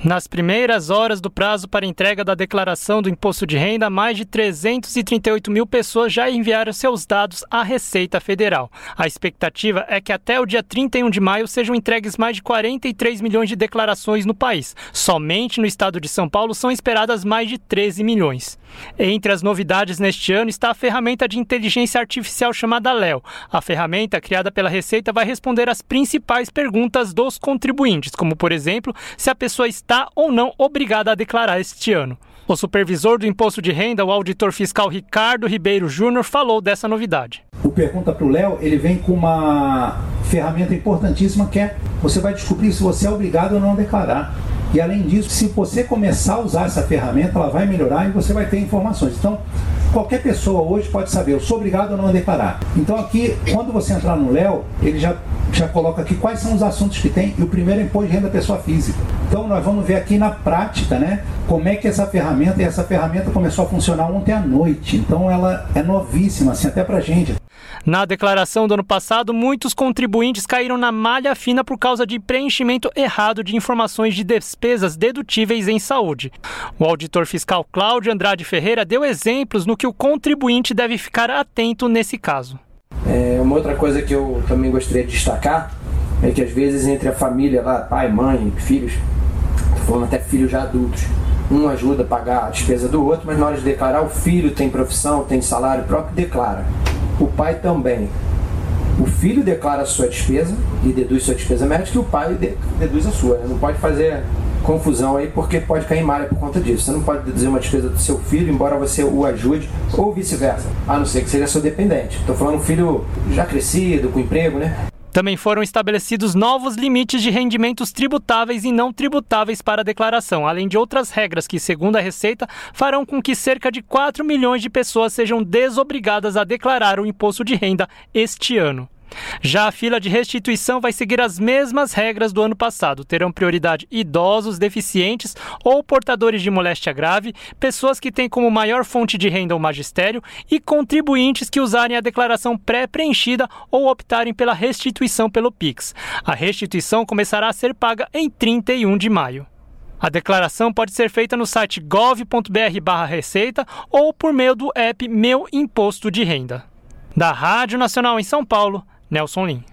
Nas primeiras horas do prazo para entrega da declaração do imposto de renda, mais de 338 mil pessoas já enviaram seus dados à Receita Federal. A expectativa é que até o dia 31 de maio sejam entregues mais de 43 milhões de declarações no país. Somente no estado de São Paulo são esperadas mais de 13 milhões. Entre as novidades neste ano está a ferramenta de inteligência artificial chamada Léo. A ferramenta, criada pela Receita, vai responder às principais perguntas dos contribuintes, como, por exemplo, se a pessoa está ou não obrigada a declarar este ano. O supervisor do imposto de renda, o auditor fiscal Ricardo Ribeiro Júnior, falou dessa novidade. O Pergunta para o Léo, ele vem com uma ferramenta importantíssima que é, você vai descobrir se você é obrigado ou não a declarar. E além disso, se você começar a usar essa ferramenta, ela vai melhorar e você vai ter informações. Então, qualquer pessoa hoje pode saber, eu sou obrigado ou não a declarar. Então aqui, quando você entrar no Léo, ele já coloca aqui quais são os assuntos que tem, e o primeiro é imposto de renda da pessoa física. Então nós vamos ver aqui na prática, né, como é que essa ferramenta começou a funcionar ontem à noite. Então ela é novíssima, assim, até pra gente. Na declaração do ano passado, muitos contribuintes caíram na malha fina por causa de preenchimento errado de informações de despesas dedutíveis em saúde. O auditor fiscal Cláudio Andrade Ferreira deu exemplos no que o contribuinte deve ficar atento nesse caso. Uma outra coisa que eu também gostaria de destacar é que às vezes entre a família, lá, pai, mãe, filhos, tô falando até filhos já adultos, um ajuda a pagar a despesa do outro, mas na hora de declarar, o filho tem profissão, tem salário próprio, declara. O pai também. O filho declara a sua despesa e deduz sua despesa médica, e o pai deduz a sua. Não pode fazer confusão aí, porque pode cair em malha por conta disso. Você não pode deduzir uma despesa do seu filho, embora você o ajude, ou vice-versa, a não ser que seja seu dependente. Estou falando um filho já crescido, com emprego, né? Também foram estabelecidos novos limites de rendimentos tributáveis e não tributáveis para a declaração, além de outras regras que, segundo a Receita, farão com que cerca de 4 milhões de pessoas sejam desobrigadas a declarar o imposto de renda este ano. Já a fila de restituição vai seguir as mesmas regras do ano passado. Terão prioridade idosos, deficientes ou portadores de moléstia grave, pessoas que têm como maior fonte de renda o magistério e contribuintes que usarem a declaração pré-preenchida ou optarem pela restituição pelo Pix. A restituição começará a ser paga em 31 de maio. A declaração pode ser feita no site gov.br/receita ou por meio do app Meu Imposto de Renda. Da Rádio Nacional em São Paulo, Nelson Lim.